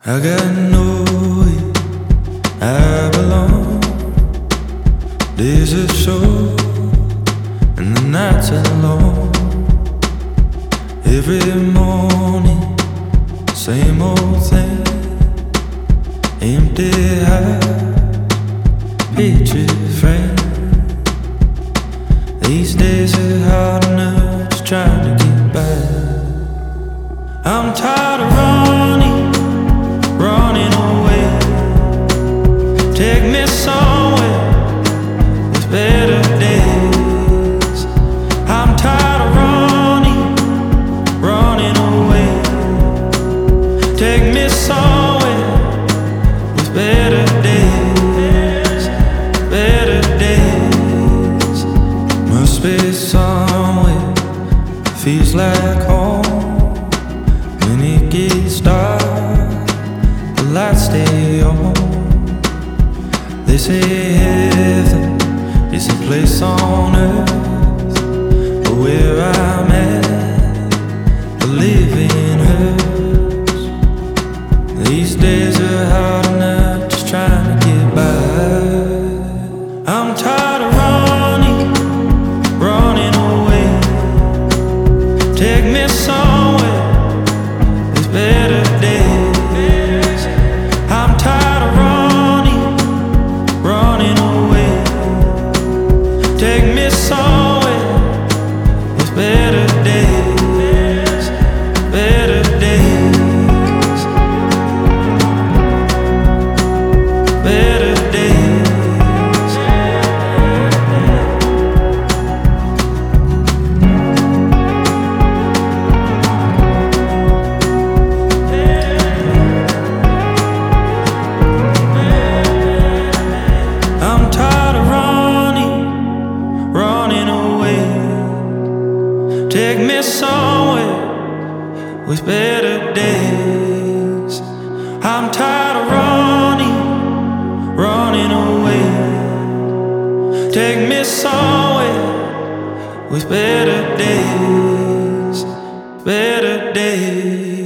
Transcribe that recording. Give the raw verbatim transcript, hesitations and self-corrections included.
I got nowhere I belong. Days are short and the nights are long. Every morning, same old thing. Empty house, picture frame. These days are hard enough, just trying to get by. I'm tired of running, running away. Take me somewhere with better days. I'm tired of running, running away. Take me somewhere with better days, better days. Must be somewhere feels like home. When it gets dark, the lights stay on. They say heaven is a place on earth, but where I'm at, the living hurts. These days are hard enough, just trying to get by. I'm tired of running, running away. Take me somewhere with better days. I'm tired of running, running away. Take me somewhere with better days, better days, better days. I'm tired of running, running away. Take me somewhere with better days. I'm tired of running, running away. Take me somewhere with better days, better days.